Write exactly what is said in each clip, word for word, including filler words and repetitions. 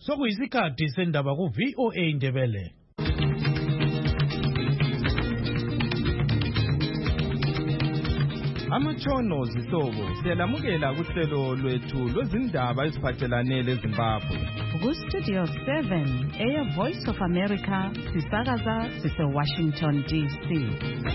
Sokuyisikhathi sendaba ku V O A Ndebele. Amatshono zihlobo siyalamukela kuhlelo lwethu lwezindaba eziphathelane leZimbabwe. Ku Studio seven, Air Voice of America, sisakaza sise Washington D C.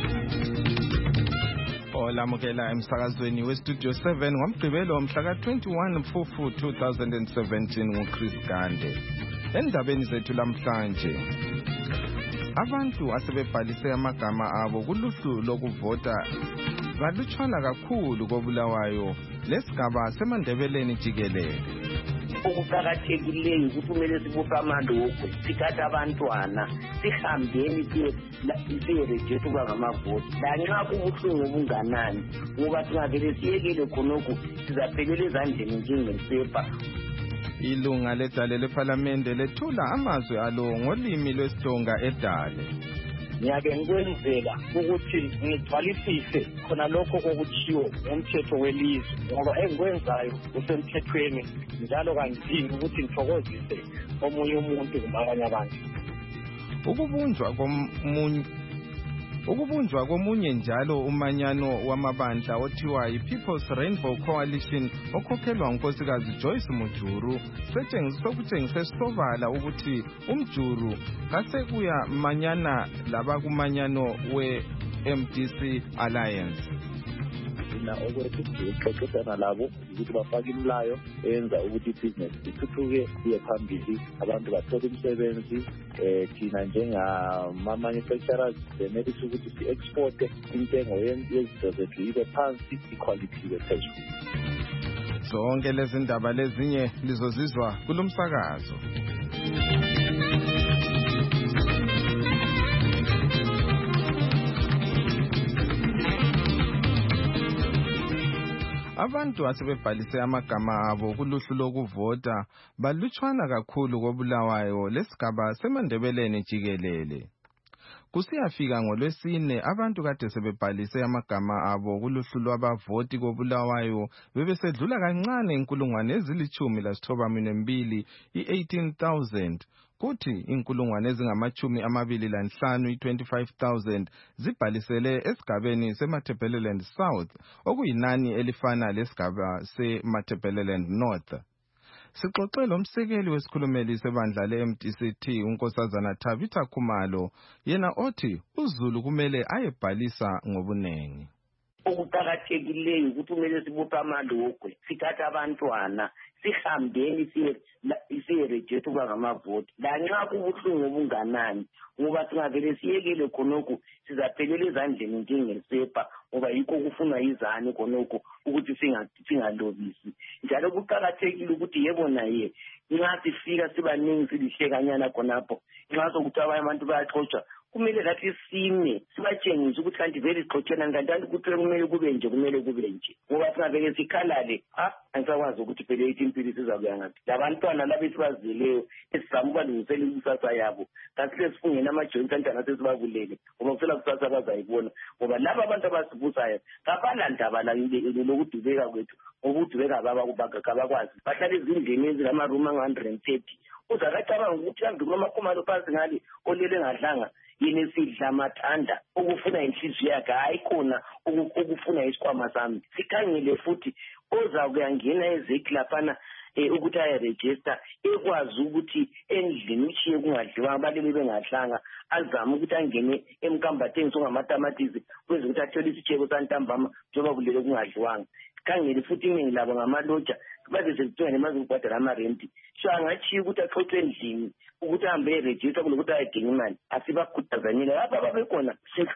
Olamukela emsakazweni we Studio seven ngomgqibelo omhla ka twenty-one Mfumfu two thousand seventeen nguChris Gande. Endabeni zethu lamhlanje, abantu asebebhalise amagama abo kuluhlu lokuvota balutshwana kakhulu koBulawayo lesigaba seMandebeleni jikelele. Okuqakathekileyo ukuthi kumele sibophe amalokho sithathe abantwana sihambeni siye register ukuba ngamavoti lanxa kubuhlungu obunganani ngoba singavele siyekele khonokho sizaphelela ezandleni njengesepa. Ilunga ledale lePhalamende lethula amazwi alo ngolimi lwesiTonga eDale. Ngiyake ngikwenzela ukuthi ngigcwalisise khona lokho okuchiwo ngomthetho welizwe ngoba engikwenzayo usemthethweni njalo kangidingi ukuthi ngithokozise omunye umuntu kumbe abanye abantu. Ukubunjwa komunye Ukubunjwa komunye njalo umanyano wamabandla othiwa yi-People's Rainbow Coalition okhokhelwa unkosikazi Joyce Mujuru sokutshengise sobala ukuthi umjuru kasekuya manyana labakumanyano we-M D C Alliance. Na ukuthi sixoxisana labo ukuthi bafake imlayo enza ukuthi business ithuthuke iye phambili, abantu bathole imisebenzi, eh thina njengama manufacturers benele ukuthi si export intengo yezinto zethu ibe phansi, iquality ibe phezulu. Zonke lezi ndaba lezinye lizozizwa kulomsakazo. Abantu asebebhalise amagama abo kuluhlu lokuvota balutshwana kakhulu koBulawayo lesigaba seMandebeleni jikelele. Kusiyafika ngoLwesine abantu kade sebebhalise amagama abo kuluhlu lwabavoti koBulawayo bebesedlula kancane inkulungwane ezilithumi lasithobamine mbili i-eighteen thousand. Kuthi inkulungwane ezingamachumi amabili lanhlanu i-twenty-five thousand zibhalisele esigabeni seMatabeleland South okuyinani elifana lesigaba seMatabeleland North. Sixoxe lomsekeli wesikhulumeli sebandla le-M D C T unkosazana Thabitha Khumalo yena othi uZulu kumele ayebhalisa ngobunengi. Okuqakathekileyo ukuthi kumele sibophe amalokho sithathe abantwana sihambeni siye siye register ukuba ngamavoti lanxa kubuhlungu obunganani ngoba singavele siyekele khonokho sizaphelela ezandleni njengesepa ngoba yikho kufunwa izani khonokho ukuthi singalobisi. Njalo kuqakathekile ukuthi yebo naye nxa sifika sibaningi silihlekanyana khonapho nxa sokuthi abanye abantu bayaxoxa kumele kathi sime sibatshengise ukuthi kanti vele sixoxelana kanti ukuthi kumele kube nje kumele kube nje ngoba singavele sikhalale ha angisakwazi ukuthi phela ithi impilo sizakuya ngathi labantwana labethi bazeleyo esizama ubalungisela ikusasa yabo kanti sifungene amajoint kantana sesibabulele ngoba kusela kusasa bazayibona ngoba laba abantu abasibusayo kabalandaba la lokudubeka kwethu ukudubeka baba kubakwazi bahlala ezindlini ezingamaroom one hundred thirty uzakacabanga ukuthi kambe kumakhumalo phansi ngale olele ngadlanga yini sidla mathanda ukufuna inhliziyo yakhe hayi khona ukufuna isikhwama sami. Sikhangele futhi oza kuyangena ezeki laphana ukuthi aye register ekwazi ukuthi endlini uchiye kungadliwa abalele bengadlanga azama ukuthi angene emkambatheni songamatamatisi kweze ukuthi athole isitshebo santambama njengoba kulele kungadliwanga. Sikhangele futhi iningi labo ngamaloja baze sekuthiwa nemaze ukubhadala amarenti so angachiya ukuthi axoxe endlini ukuthi ahambe eregister kulokuthi ayedinga imali asibakhutazanile lapha babekhona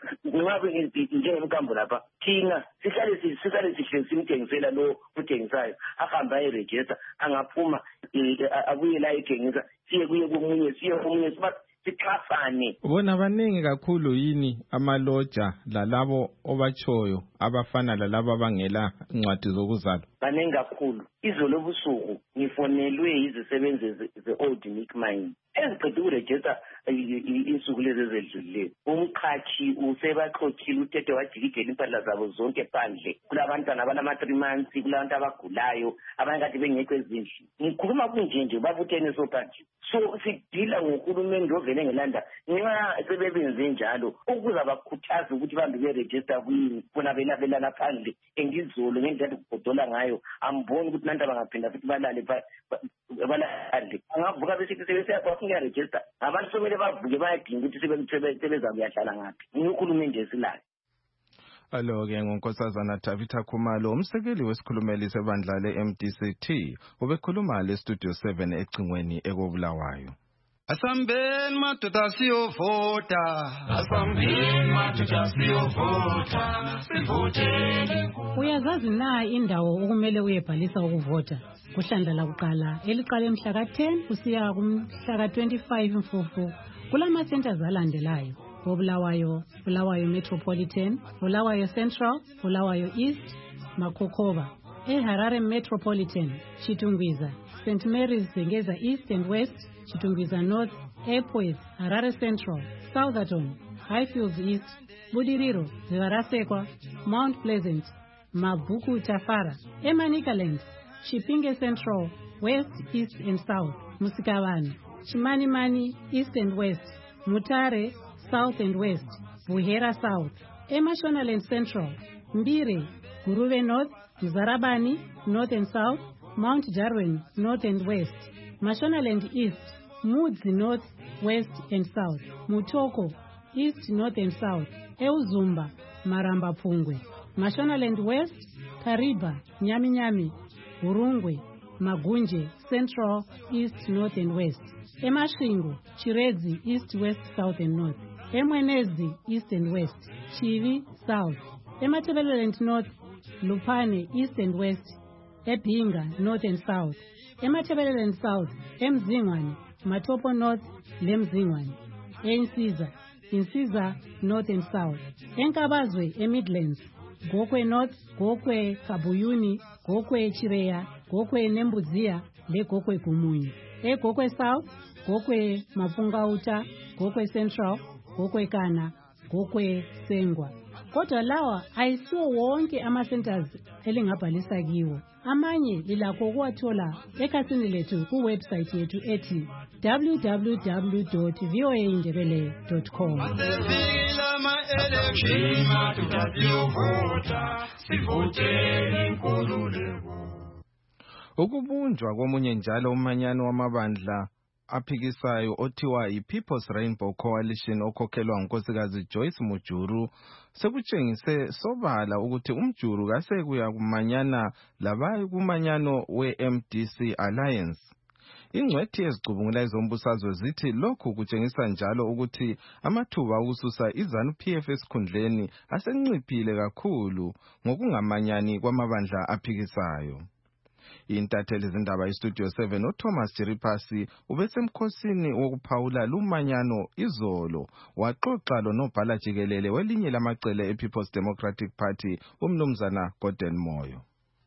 ngabe njengemkambo lapha thina sihlale sihlale sihlezi simthengisela lo uthengisayo ahamba eregister angaphuma abuye la ethengisa siye kuye komunye siye komunye siba sixhasane. Bona baningi kakhulu yini amaloja lalabo obachoyo abafana lalabo abangela incwadi zokuzalwa? Baningi kakhulu. Izolo busuku ngifonelwe izisebenzi ze-Old Nick Mine seziqede ukurejista insuku lezi ezedlulileyo umqhashi usebaxokhile uthethe wajikijela impahla zabo zonke phandle kulabantwana abalama-three months kulabantu abagulayo abanye kade bengekho ezindlini ngikhuluma kunje nje babuthene sophandle so sidila ngohulumende ovele engelanda nxa sebebenze njalo ukuze bakhuthaze ukuthi bambe berejista kuyini bona belabelana phandle engizolo ngendlela kugodola ngayo amboni ukuthi nanto bangaphinda futhi balale balale angavuka besithi sebesiyarejista abantu somele bavuke bayadinga ukuthi sebeza kuyahlala ngaphi nguhulumende esilayo. Alo-ke ngunkosazana Tabitha Khumalo umsekeli wesikhulumeli sebandla le-M D C T ubekhuluma le-Studio seven ecingweni ekobulawayo. Asambeni madoda siyovota, asambeni madoda siyovota, sivoteni. Uyazazi na indawo okumele uyebhalisa ukuvota? Kuhlandla kuqala eliqale mhla ka ten kusiya kumhla ka twenty-five Mfumfu kulama centers alandelayo. Bulawayo, Bulawayo Metropolitan, Bulawayo Central, Bulawayo East, Makokova. eHarare Metropolitan, Chitungwiza, Saint Mary's Zengeza East and West, Chitungwiza North, Airport, Harare Central, Southerton, Highfields East, Budiriro, Zivarasekwa, Mount Pleasant, Mabuku Tafara, Emanikaland, Chipinge Central, West, East and South, Musikawani, Chimanimani, East and West, Mutare, South and West, Buhera South, Emashonaland Central, Mbire, Guruve North, Mzarabani, North and South, Mount Jarwin, North and West, Mashonaland East, Mudzi North, West and South, Mutoko, East, North and South, Euzumba, Maramba Pungwe, Mashonaland West, Kariba, Nyami Nyami, Urungwe, Magunje, Central, East, North and West, Emashingo, Chirezi, East, West, South and North, Emwenezi, East and West, Chivi, South, Ematebeleland North, Lupane, East and West, Epinga, North and South, Ematebeleland South, Emzingwani, Matopo North, Lemzingwani, Ensiza, Insiza, North and South, Enkabazwe, Emidlands, Gokwe North, Gokwe Kabuyuni, Gokwe Chireya, Gokwe Nembuzia, Le Gokwe Kumunyi, E Gokwe South, Gokwe Mapungauta, Gokwe Central, Gokwe Kana, Gokwe Sengwa. Kodwa lawa ayisiwo wonke ama-centers elingabhalisa kiwo. Amanye lilakho ukuwathola ekhasini lethu kuwebsite yethu ethi w w w dot v o a indebele dot com. Ukubunjwa komunye njalo umanyano wamabandla aphikisayo othiwa yi-People's Rainbow Coalition okhokhelwa ngunkosikazi Joyce Mujuru sekutshengise sobala ukuthi umjuru kasekuya kumanyana labayi kumanyano we-M D C Alliance. Ingcwethi ezicubungula ezombusazwe zithi lokhu kutshengisa njalo ukuthi amathuba okususa iZANU-P F esikhundleni asenciphile kakhulu ngokungamanyani kwamabandla aphikisayo. Intatheli zindaba iStudio seven uThomas Jiripasi ubesemkhosini wokuphawula lumanyano izolo waxoxa lonobhala jikelele welinye lamacele ePeople's Democratic Party umnumzana Gordon Moyo.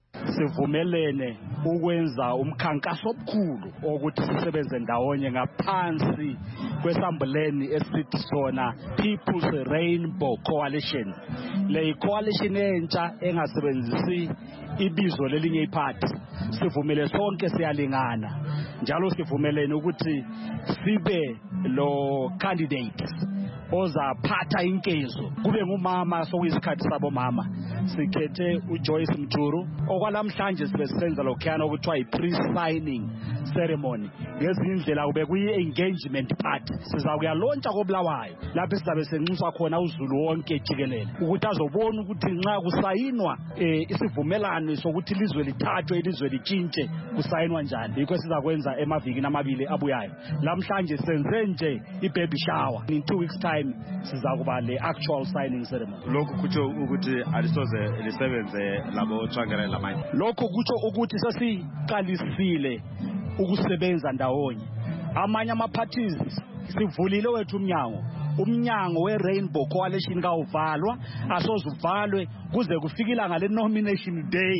Sivumelene ukwenza umkhankaso omkhulu ukuthi sisebenze ndawonye ngaphansi kwesambuleni esithi sona People's Rainbow Coalition. Le coalition entsha engasebenzisi ibizo lelinye iphathi. Sivumele sonke siyalingana njalo sivumelene ukuthi sibe lo candidates ozaphatha inkezo kube ngumama sokuyisikhathi sabo mama. Sikhethe uJoyce Mjuru okwalamhlanje sibesenza lokhana okuthiwa i-pre-signing ceremony. Ngezindlela kube kuyi-engagement party. Siza kuyalontsha koBulawayo lapho sizabe senxusa khona uZulu wonke jikelele ukuthi azobona ukuthi nxa kusayinwa isivumelano sokuthi ilizwe lithathwe ilizwe litshintshe kusayinwa njani. Yikho sizakwenza emavikini amabili abuyayo. Lamhlanje senze nje i-baby shower. In two weeks time sizakuba le actual signing ceremony. Lokho kutsho ukuthi alisoze lisebenze labo Tsvangirai lamanye. Lokho kutsho ukuthi sesiqalisile ukusebenza ndawonye. Amanye ama-parties sivulile wethu umnyango. Umnyango we-Rainbow Coalition kawuvalwa asozuvalwe kuze kufike ilanga le-nomination day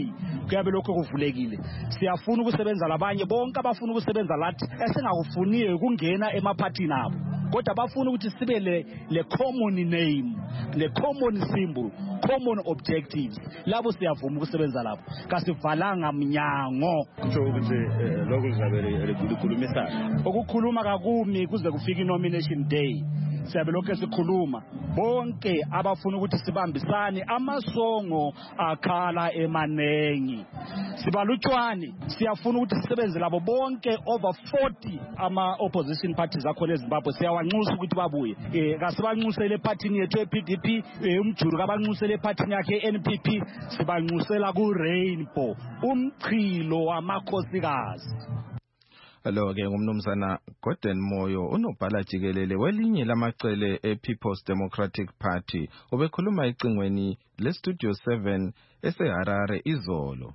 kuyabe lokho kuvulekile. Siyafuna ukusebenza labanye bonke abafuna ukusebenza lathi esingakufuniyo ukungena emaphathini abo. Kodwa bafuna ukuthi sibe le le common name, le common symbol, common objectives. Labo siyavuma ukusebenza lapho. Kasivalanga mnyango. Kusho ukuthi lokho kuzabe likhulumisana. Ukukhuluma kakumi kuze kufike nomination day. Siyabe lokho sikhuluma bonke abafuna ukuthi sibambisane amasongo akhala emanengi. Sibalutshwane siyafuna ukuthi sisebenze labo bonke over forty ama opposition parties akhona eZimbabwe. Siyawanxusa ukuthi babuye. Eh kasibanxusele epartini yethu eP D P, umjuru kabanxusele epartini yakhe N P P, sibanxusela ku Rainbow, umchilo wamakhosikazi. Hello ke ngumnumzana Gordon Moyo unobhala jikelele welinye lamacele ePeople's Democratic Party obekhuluma ecingweni leStudio seven eseHarare izolo.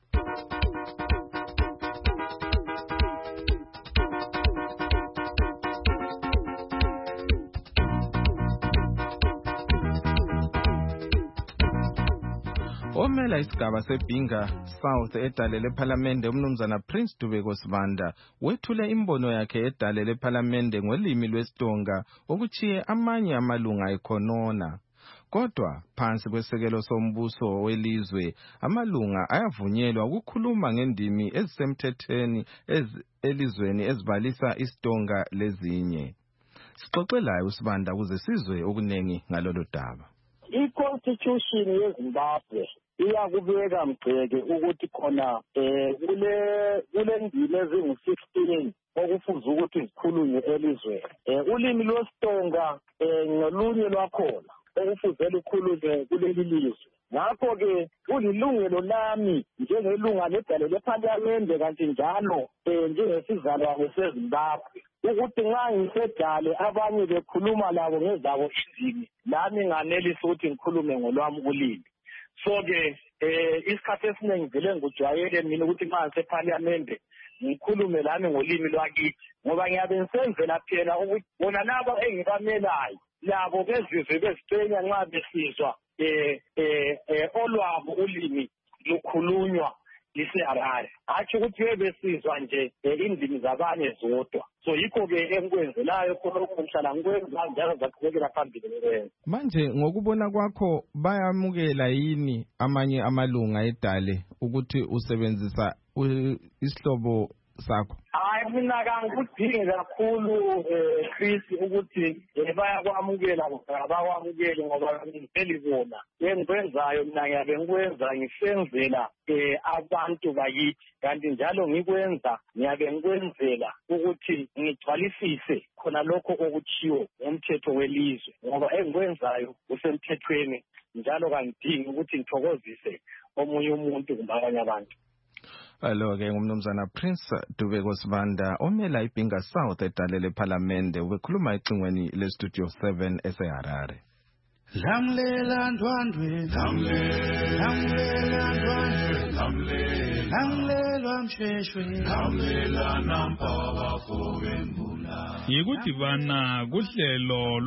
Omela isigaba seBinga South edale lePhalamende umnumzana Prince Dubeko Sibanda wethule imbono yakhe edale lePhalamende ngolimi lwesiTonga okuchiye amanye amalunga ekhonona. Kodwa phansi kwesekelo sombuso welizwe amalunga ayavunyelwa ukukhuluma ngendimi ezisemthethweni elizweni ezibalisa isiTonga lezinye. Sixoxelayo uSibanda kuze sizwe okunengi ngalolu daba. I-Constitution yeZimbabwe iyakubeka mgceke ukuthi khona eh kule kule ndimi ezingu sixteen okufuze ukuthi zikhulunywe elizweni. Eh ulimi lwesiTonga eh ngolunye lwakhona okufuze lukhulunywe kuleli lizwe. Ngakho ke kulilungelo lami njengelunga ledale lePhalamende kanti njalo eh njengesizalwane seZimbabwe ukuthi nxa ngisedale abanye bekhuluma labo ngezabo izini lami nganelisa ukuthi ngikhulume ngolwami ulimi. So ke eh isikhathi esiningi vele ngijwayele mina ukuthi nxa ngisePhalamende ngikhulume lami ngolimi lwakithi ngoba ngiyabe ngisenzela phela ukuthi bona laba engibamelayo labo bezizwe bezicenya nxa besizwa eh eh olwabo ulimi lukhulunywa liseHarare. Athi ukuthi bebesizwa nje indimi zabanye zodwa. So yikho ke engikwenzelayo khona ukumhlala ngikwenza njalo zaqhubekela phambili ngikwenza. Manje ngokubona kwakho bayamukela yini amanye amalunga edale ukuthi usebenzisa isihlobo sakho? Hayi mina kangikudingi kakhulu eh Chris ukuthi bayakwamukela abakwamukeli ngoba ngiveli bona engikwenzayo mina ngiyabe ngikwenza ngisenzela eh abantu bayithi kanti njalo ngikwenza ngiyabe ngikwenzela ukuthi ngigcwalisise khona lokho okuchiwo umthetho welizwe ngoba engikwenzayo usemthethweni njalo kangidingi ukuthi ngithokozise omunye umuntu kumbe abanye abantu. Hello ke ngumnumzana Prince Dubeko Sibanda omela iBinga South edale lePhalamende ubekhuluma ecingweni leStudio seven eseHarare. Lamlela ndwandwe lamlela lamlela ndwandwe lamlela lamlela msheshwe lamlela nampaba fowembula. Yikudibana kuhlelo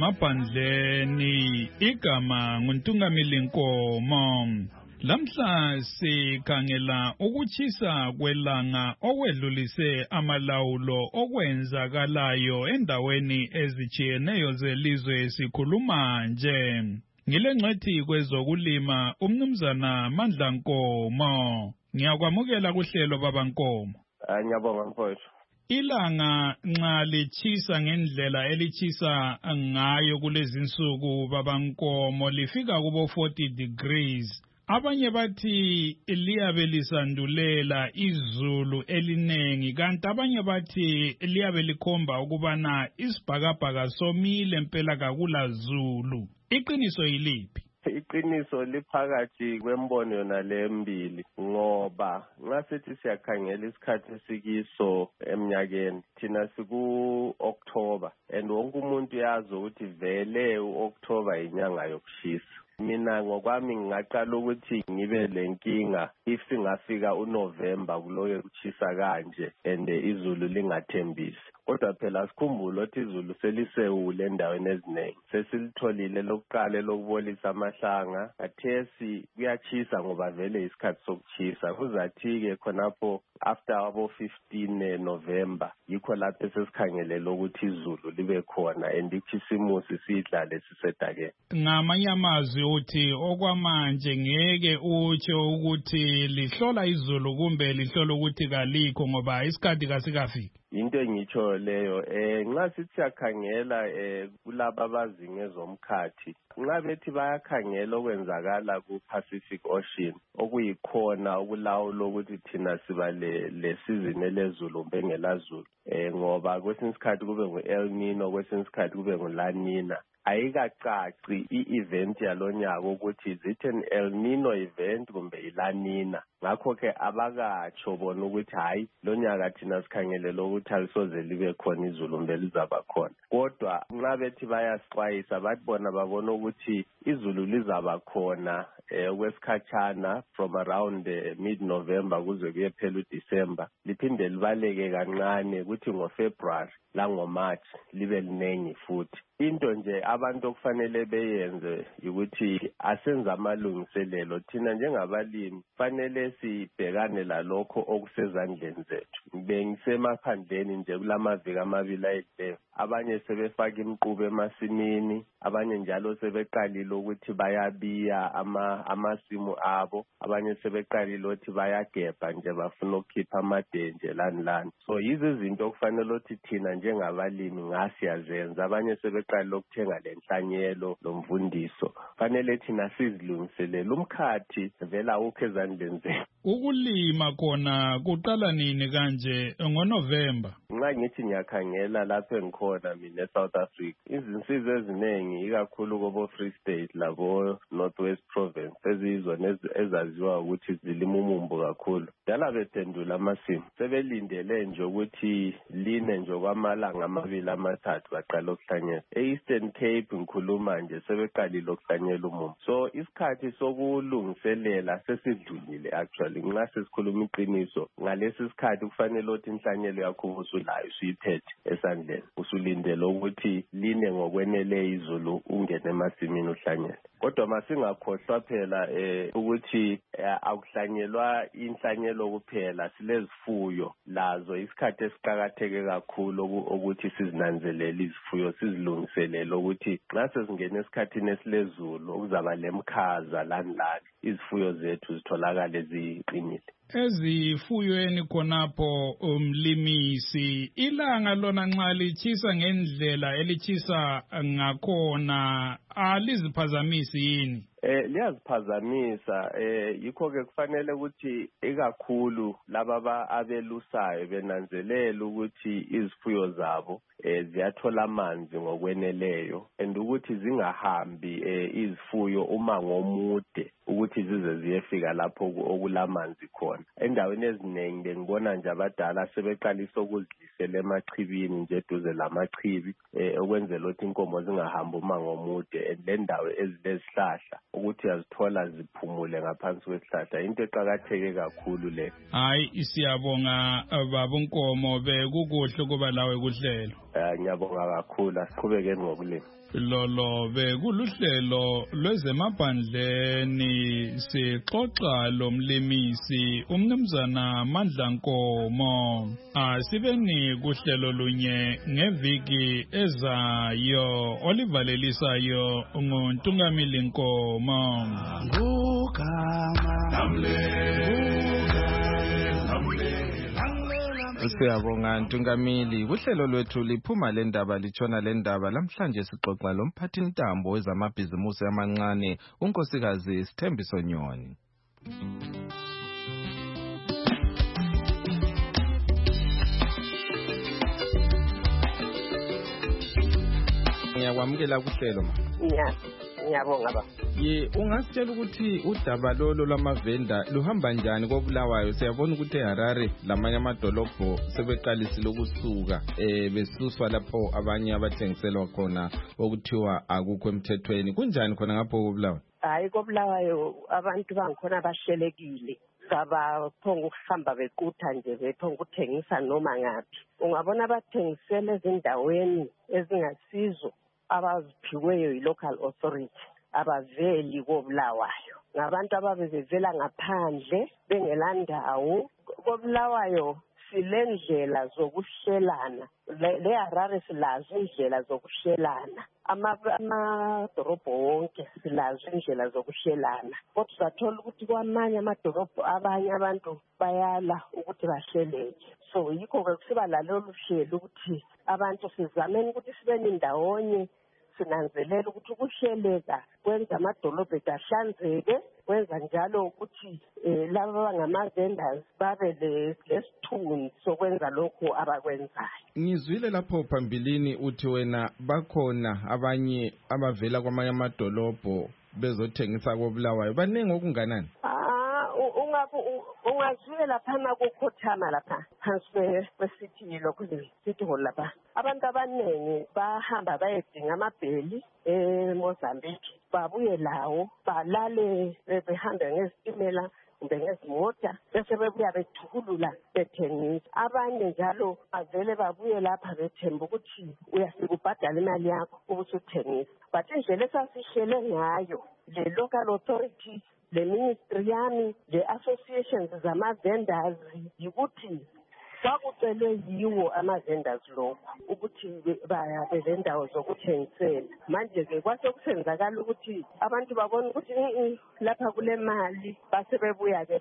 lwezemaphandleni igama nguNtungamili Nkomo. Lamhla sikhangela ukuchisa kwelanga okwedlulise amalawulo okwenzakalayo endaweni ezijiyeneyo zelizwe sikhuluma nje. Ngilengcethi kwezokulima umnumzana Mandla Nkomo. Ngiyakwamukela kuhlelo baba Nkomo. Ngiyabonga mfowethu. Ilanga nxa lichisa ngendlela elichisa ngayo kulezinsuku baba Nkomo lifika kubo forty degrees. Abanye bathi liyabe lisandulela izulu elinengi kanti abanye bathi liyabe likhomba ukubana isibhakabhaka somile impela kakula zulu. Iqiniso yiliphi? Iqiniso liphakathi kwembono yona lembili ngoba nxa sithi siyakhangela isikhathi esikiso eminyakeni thina siku October and wonke umuntu yazi ukuthi vele uOctober inyanga yokushisa. Mina ngokwami ngingaqala ukuthi ngibe lenkinga if singafika uNovember kuloke kuchisa kanje and izulu lingathembisi. kodwa phela sikhumbule ukuthi izulu selisewule endaweni eziningi. Sesilitholile lokuqala lokubolisa amahlanga, kathesi kuyachisa ngoba vele isikhathi sokuchisa. Kuzathi-ke khonapho after abo fifteen November yikho lapho sesikhangelela ukuthi izulu libe khona and ikhisimusi sidlale sisedakeni. Ngamanye amazwi uthi okwamanje ngeke utsho ukuthi lihlola izulu kumbe lihlola ukuthi kalikho ngoba isikhathi kasikafiki. Into engitsho leyo eh nxa sithi siyakhangela eh kulabo abazi ngezomkhathi, nxa bethi bayakhangela okwenzakala ku Pacific Ocean okuyikhona okulawula ukuthi thina siba le le season elezulu bengelazulu eh ngoba kwesinye isikhathi kube ngu El Nino, kwesinye isikhathi kube ngu La Nina. Ayikacaci i-event yalonyaka ukuthi is it an El Nino event kumbe iLa Nina. Ngakho ke abakatsho bona ukuthi hayi lonyaka thina sikhangelela ukuthi alisoze libe khona izulu mbe lizaba khona. Kodwa nxa bethi bayasixwayisa bathi bona babona ukuthi izulu lizaba khona okwesikhatshana from around mid November kuze kuyephela uDecember, liphinde libaleke kancane ukuthi ngoFebruary la ngoMarch libe linengi futhi. Into nje abantu okufanele beyenze ukuthi asenze amalungiselelo. Thina njengabalimi fanele sibhekane lalokho okusezandleni zethu. Bengisemaphandleni nje kulamaviki amabili ayedleyo, abanye sebefaka imqubo emasimini, abanye njalo sebeqalile ukuthi bayabiya ama amasimu abo, abanye sebeqalile ukuthi bayagebha nje bafuna ukukhipha amadenje lani lani. So yizo izinto okufanele ukuthi thina njengabalimi ngasiyazenza. Abanye sebeqalile ukuthenga lenhlanyelo lomvundiso. Fanele thina sizilungiselele umkhathi vela awukho ezandleni zethu. Ukulima khona kuqala nini kanje ngoNovember? Nxa ngithi ngiyakhangela lapho engikhona mina eSouth Africa, izinsiza eziningi ikakhulu kobo Free State labo Northwest Province ezizona ezaziwa ukuthi zilima umumbu kakhulu. Dala bethendula amasimu, sebelindele nje ukuthi line nje kwamalanga amabili amathathu baqala ukuhlanyela. E-Eastern Cape ngikhuluma nje sebeqalile ukuhlanyela umumbu. So isikhathi sokulungiselela sesidlulile actually. Nxa sesikhuluma iqiniso ngalesi sikhathi kufanele ukuthi inhlanyelo yakho usulayo usuyiphethe esandleni, usulindele ukuthi line ngokwenele izulu ungene emasimini uhlanyela. Kodwa masingakhohlwa phela eh ukuthi akuhlanyelwa inhlanyelo kuphela, silezifuyo lazo isikhathi esiqhakatheke kakhulu ukuthi sizinanzelele izifuyo, sizilungiselele ukuthi nxa sesingena esikhathini esilezulu okuzaba lemkhaza lani lani izifuyo zethu zitholakale ziqinile. Ezifuyweni khonapho umlimisi, ilanga lona nxa lichisa ngendlela elichisa ngakhona aliziphazamisi yini? Eh liyaziphazamisa eh yikho ke kufanele ukuthi ikakhulu laba abelusayo benanzelela ukuthi izifuyo zabo eh ziyathola amanzi ngokweneleyo and ukuthi zingahambi eh izifuyo uma ngomude ukuthi zize ziyefika lapho okulamanzi khona. Endaweni eziningi ngibona nje abadala sebeqalisa ukuzidlisela emachibini nje eduze lamachibi eh okwenzela ukuthi inkomo zingahambi uma ngomude le ndawo ezilezihlahla ukuthi azithola ziphumule ngaphansi kwesihlahla. Into eqhakatheke kakhulu le. Hayi siyabonga babunkomo bekukuhle kuba lawe kuhlelo. Eh ngiyabonga kakhulu, asiqhubekeni ngokulima. Lolo bekuluhlelo lwezemaphandleni sixoxa lomlimisi umnumzana Mandla Nkomo. Asibeni kuhlelo lunye ngeviki ezayo olivalelisayo nguNtungamili Nkomo. Ngugama Siyabonga Ntungamili. Kuhlelo lwethu liphuma le ndaba litshona le ndaba. Lamhlanje sixoxa lomphathi ntambo wezamabhizimusi amancane unkosikazi Sithembiso Nyoni. Ngiyakwamukela kuhlelo ma. Yeah. Ngiyabonga ba. Ye ungasitshela ukuthi udaba lolo lwamavenda luhamba njani koBulawayo? Siyabona ukuthi eHarare lamanye amadolobho sebeqalisile ukusuka eh besuswa lapho abanye abathengiselwa khona okuthiwa akukho emthethweni. Kunjani khona ngapho koBulawayo? Hayi koBulawayo abantu bangikhona bahlelekile. kabaphonga ukuhamba bequtha nje bephonga ukuthengisa noma ngaphi. Ungabona abathengisela ezindaweni ezingasizo abaziphiweyo yi-local authority abaveli koBulawayo. Ngabantu ababevela ngaphandle bengelandawo koBulawayo. Silendlela zokuhlelana le Harare silazo indlela zokuhlelana amadorobho wonke silazo indlela zokuhlelana kodwa sathola ukuthi kwamanye amadorobho abanye abantu bayala ukuthi bahleleke. So yikho ke kusiba lalolu hlelo ukuthi abantu sizameni ukuthi sibe nindawonye sinanzelela ukuthi ukuhleleka kwenza amadolobho ahlanzeke, kwenza njalo ukuthi laba abangama-vendors babe lesithunzi sokwenza lokhu abakwenzayo. Ngizwile lapho phambilini uthi wena bakhona abanye abavela kwamanye amadolobho bezothengisa koBulawayo. Baningi okunganani? Ungazwile laphana kukhothama lapha phansi kwesithi lokhu sithi hall lapha. Abantu abaningi bahamba bayedinga amabheli eMozambique babuye lawo balale behambe ngezitimela kumbe ngezimota bese bebuya bethukulula bethengisa. Abanye njalo bavele babuye lapha bethemba ukuthi uyasikubhadala imali yakho ukuthi uthengise. But indlela esasihlele ngayo le local authority le ministry yami le associations zama-vendors yikuthi kwakucelwe yiwo ama-vendors lokhu ukuthi baya bezendawo zokuthengisela. Manje-ke kwase kusenzakala ukuthi abantu babona ukuthi lapha kule mali base bebuya-ke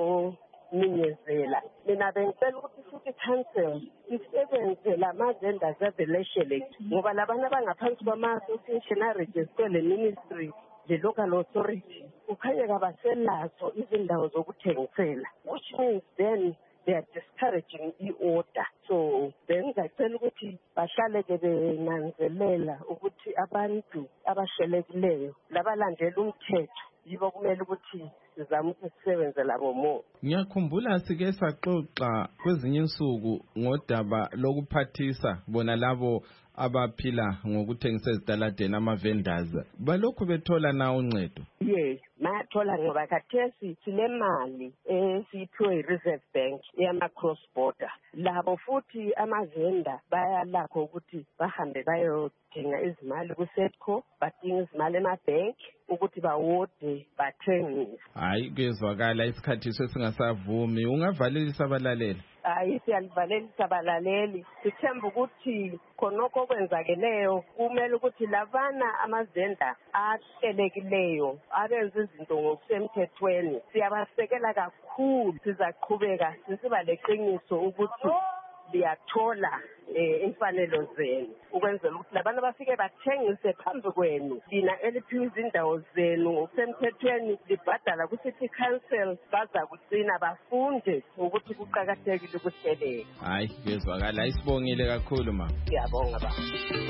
bezoninyezela. Mina bengicela ukuthi futhi council isebenze lama-vendors avelesheleke ngoba labantu abangaphansi kwama-association arejistele ministry the local authority ukhanya kabaselazo izindawo zokuthengisela, which means then they are discouraging i-order. So bengicela ukuthi bahlale-ke benanzelela ukuthi abantu abashelekileyo labalandela umthetho yibo kumele ukuthi sizame ukuthi sisebenze labo mo. Ngiyakhumbula sike saxoxa kwezinye insuku ngodaba lokuphathisa bona labo abaphila ngokuthengisa ezitaladeni ama-vendors. Balokhu bethola na uncedo? Yes, bayathola ngoba khathesi silemali esiyiphiwe yi-Reserve Bank eyama-cross border. Labo futhi ama-vendor bayalakho ukuthi bahambe bayodinga izimali ku-SEDCO, badinga izimali ema-bank ukuthi bawode bathengise. Hayi kuyezwakala isikhathi sesingasavumi. Ungavalelisa abalaleli? Hayi siyalivalelisa abalaleli. Sithemba ukuthi khonokho kwenzakeleyo kumele ukuthi labana ama-vendor ahlelekileyo abenza izinto ngokusemthethweni siyabasekela kakhulu. Sizaqhubeka sisiba leqiniso ukuthi liyathola imfanelo zenu ukwenzela ukuthi labantu bafike bathengise phambi kwenu. Lina eliphiwa izindawo zenu ngokusemthethweni libhadala ku-City Council baza kugcina bafunde ukuthi kuqakathekile ukuhleleka. Hayi kuyezwakala. Isibongile kakhulu ma. Siyabonga baba.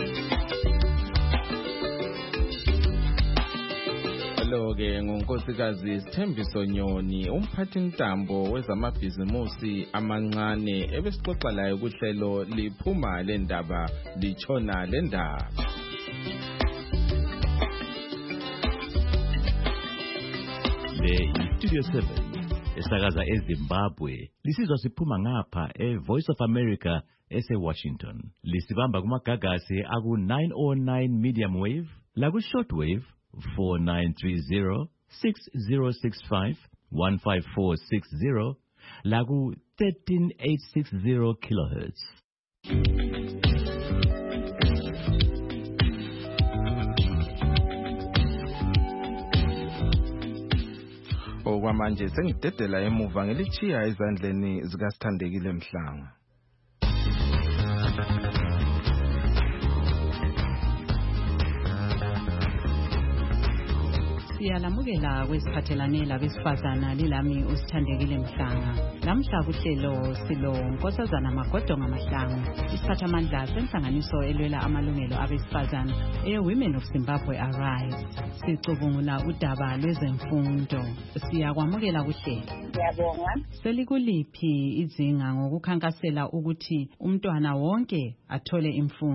Lo-ke ngunkosikazi Sithembiso Nyoni, umphathi ntambo wezamabhizimusi amancane ebesixoxa layo kuhlelo liphuma le ndaba litshona le ndaba. Le iStudio seven esakaza eZimbabwe lisizwa siphuma ngapha eVoice of America ese-Washington. Lisibamba kumagagasi aku nine oh nine medium wave laku short wave four nine three zero, six zero six five, one five four six zero laku thirteen eight sixty kilohertz. Okwamanje sengidedela emuva ngelichiya ezandleni zikaSithandekile Mhlanga. Siyalamukela kwesiphathelane labesifazana lilami uSithandekile Mhlanga. Lamhla kuhlelo silo Nkosazana Magodonga Mahlangu, isiphathamandla senhlanganiso elwela amalungelo abesifazana e-Women of Zimbabwe Arise. Sicubungula udaba lwezemfundo. Siyakwamukela kuhlelo. Siyabonga. Selikuliphi izinga ngokukhankasela ukuthi umntwana wonke athole imfundo?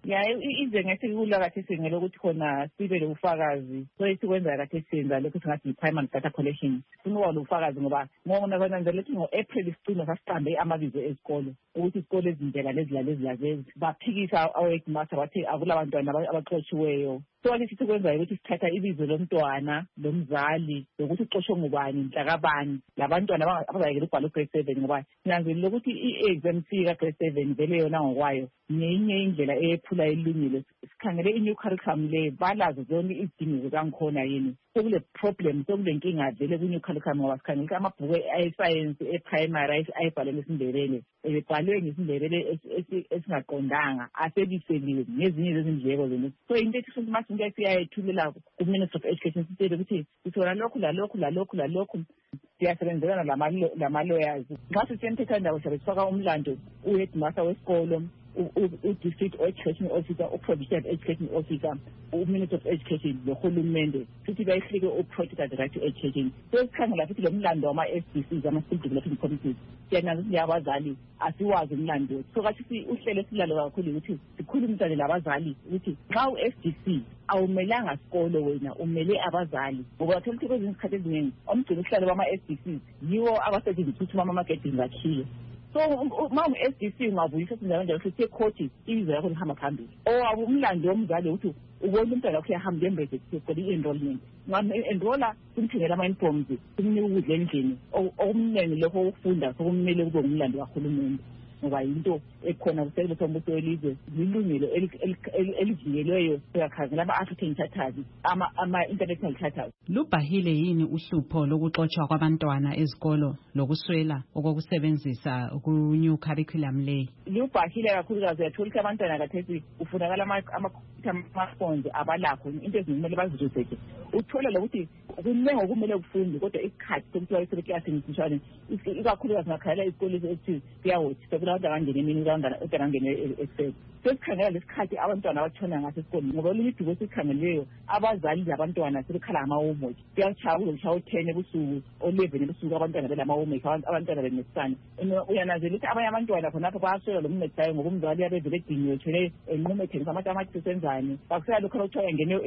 ya ize ngesikula kathi singelo ukuthi khona sibe lobufakazi so isikwenza kathi senza lokho singathi primary data collection sinoba lobufakazi ngoba ngona kwananzela ukuthi ngo-April sicina sasiqambe amabizo esikolo ukuthi isikole ezindlela lezilala ezilazezi baphikisa awekmaster bathi akulabantwana abaxoshiweyo so alithi sikwenza ukuthi sithatha ibizo lomntwana lomzali lokuthi uxoshwe ngubani mhlakabani labantwana abazayekela ukubhala grade seven ngoba sinanzelile ukuthi i-exam fee ka grade seven vele yona ngokwayo nenye indlela ephula ilungile sikhangele i-new curriculum le balazo zonke izidingo zikangikhona yini sekule problem sekule nkinga vele ku-new curriculum ngoba sikhangele amabhuku e-science e-primary ayibhalwe ngesindebele ebhalwe ngesindebele esingaqondanga asebiseliwe ngezinye zezindleko zenu so into ethi futhi mase into siyayethulela ku-Ministry of Education sitele ukuthi sithola lokhu lalokhu lalokhu lalokhu siyasebenzelana lama-lawyers nxa sisemthethwandawo siyabe sifaka umlando u-headmaster wesikolo u-district education officer u-provincial education officer u-Ministry of Education lohulumende futhi bayihlike u-protector the right to education so sikhangela futhi lo mlando wama-S D Cs ama-school development committees siyananza ukuthi abazali asiwazi umlando so kathi uhlelo silalo kakhulu ukuthi sikhulumisane labazali ukuthi nxa u-S D C awumelanga sikolo wena umele abazali ngoba thola ukuthi kwezinye isikhathi eziningi omgcini uhlalo wama-S D Cs yiwo abasebenza ukuthi umama amagedini bakhile so uma u-S D C ungabuyisa sinjalo njalo futhi ekhoti ibizo yakho lihamba phambili or umlando womzali ukuthi ubona umntwana wakho uyahamba embese kucela i-enrollment ngam-enrolla simthengela ama-uniforms simnika ukudla endlini okumningi lokho okufunda sokumele kube ngumlando kahulumende ngoba yinto ekhona kusekele sombuso welizwe lilungelo elivikelweyo siyakhangela ama-African charters ama-international charters. Lubhahile yini uhlupho lokuxotshwa kwabantwana ezikolo lokuswela okokusebenzisa ku-new curriculum le? Lubhahile kakhulukazi uyathola ukuthi abantwana kathesi kufunakala ama-smartphones abalakho into ezikumele baziresearche uthola lokuthi kunengi okumele kufunde kodwa isikhathi sokuthi wayesele eklasini sishane ikakhulukazi ngakhalela isikole ethi kuyawothi sekulabantu abangene emini ukangangene e-excel sesikhangela lesikhathi abantwana abatshona ngaso esikoleni ngoba olunye idubo esikhangeleyo abazali zabantwana sebekhala ama-homework kuyatshaya kuzokushaya u-ten ebusuku o-eleven ebusuku abantwana belama-homework abantwana benesane uyananzela ukuthi abanye abantwana khonapho bayaswela lo mncedisayo ngoba umzali yabevele edingiwe thele enqumetheni amatamatisi senzani bakusela lokho lokuthiwa engene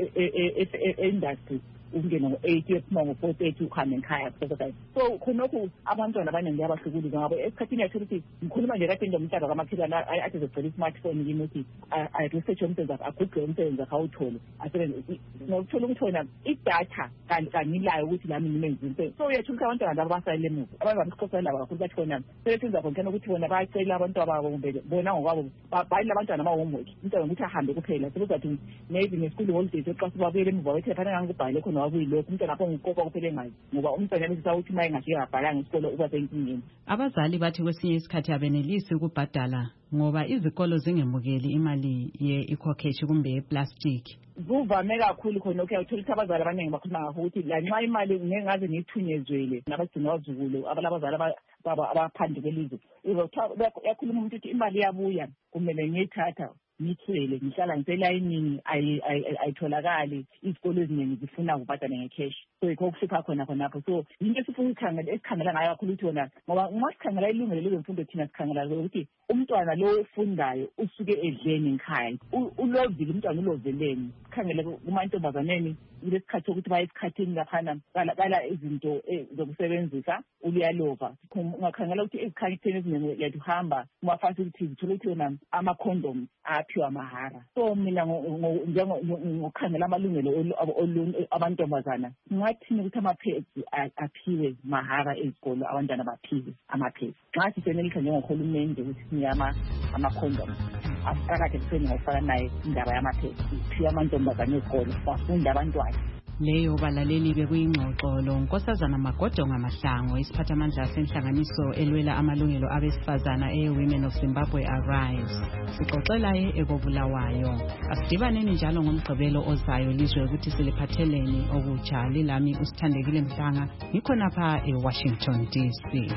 e-industry ukungena ngo-eight ephuma ngo-four thirty uhambe nkhaya so khonokho abantwana abaningi abahlukuluza ngabo esikhathini yathola ukuthi ngikhuluma nje kade ngomntaka kamakhelwane athi ezogcela i-smartphone kimi ukuthi aresearch umsebenzi wakhe agugule umsebenzi wakhe awuthole asebenze ngokuthola ukuthi wena idatha kangilayo ukuthi lami ngimenzile so uyathola ukuthi abantwana labo basayile emuva abantu bamsikhokhela labo kakhulu bathi khona sebesenza khonkena ukuthi bona bayacela abantu ababo kumbe bona ngokwabo bayile abantwana ama-homework umntwana ukuthi ahambe kuphela sebezathi maybe ngesikulu holidays xa sibabuyele emuva wethi phana ngangikubhalele khona wabuyilokhu umntwana apho ngukoko kuphele ngayo ngoba umntwana yabesisa ukuthi uma engafike abhalanga isikolo uba senkingeni. Abazali bathi kwesinye isikhathi abenelisi ukubhadala ngoba izikolo zingemukeli imali ye-ikhokeshi kumbe ye-plastic. Kuvame kakhulu khona lokhu uyathola ukuthi abazali abaningi bakhuluma ngakho ukuthi lanxa imali ngeke ngaze ngiyithunyezwele nabagcina wazukulu abalabazali abaphandle kwelizwe uyakhuluma umuntu ukuthi imali yabuya kumele ngiyithatha ngithwele ngihlala ngiselayinini ayitholakali izikolo eziningi zifuna kubhadala ngekheshi so yikho okuhlupha khona khonapho so yinto esifuna esikhangela ngayo kakhulu ukuthi wona ngoba nxa sikhangela ilungelo lezemfundo thina sikhangela ukuthi umntwana lo ofundayo usuke edleni nkhaya ulovile umntwana uloveleni sikhangele kumantombazaneni kulesikhathi sokuthi baye esikhathini laphana kala izinto zokusebenzisa uluyalova ungakhangela ukuthi ezikhathini eziningi uyathi uhamba kuma-facilities uthola ukuthi wona ama-condoms aphiwa mahara so mina ngokukhangela amalungelo abantombazana ngathini ukuthi ama-pads aphiwe mahara ezikolo abantwana baphiwe ama-pads nxa sisenelisa njengohulumende ukuthi sinye ama-condoms akade kuseni ngokufana naye indaba yama-pads iphiwe amantombazana ezikolo bafunda abantwana. Leyo balaleli bekuyingxoxo lo Nkosazana Magodonga Mahlango isiphathamandla senhlanganiso elwela amalungelo abesifazana e-Women of Zimbabwe Arise. Sixoxela ekobulawayo. Asidibaneni njalo ngomgqibelo ozayo lizwe ukuthi siliphatheleni okutsha lilami usithandekile Mhlanga ngikhonapha eWashington D C.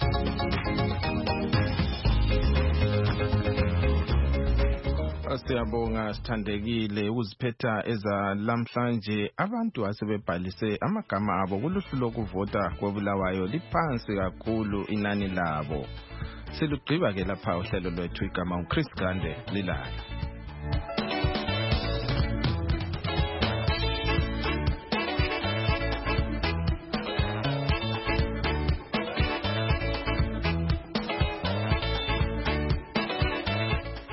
Siyabonga sithandekile ukuziphetha eza lamhlanje abantu asebebhalise amagama abo kuluhlu lokuvota kobulawayo liphansi kakhulu inani labo. Silugqiba ke lapha uhlelo lwethu igama uChris Gande lilala.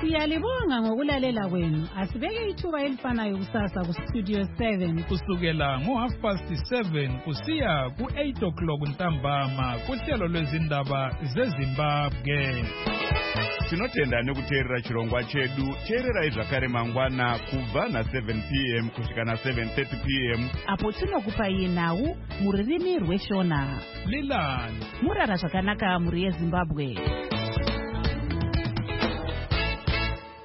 Siyalibonga ngokulalela kwenu. Asibeke ithuba elifanayo kusasa ku Studio seven kusukela ngo half past seven kusiya ku eight o'clock ntambama kuhlelo lwezindaba zeZimbabwe. Tinotenda nekuteerera chirongwa chedu. Teererai zvakare mangwana kubva na seven p m kusvika na seven thirty p m apo tinokupai nhau mururimi rweshona. Lilani murara zvakanaka muri yeZimbabwe.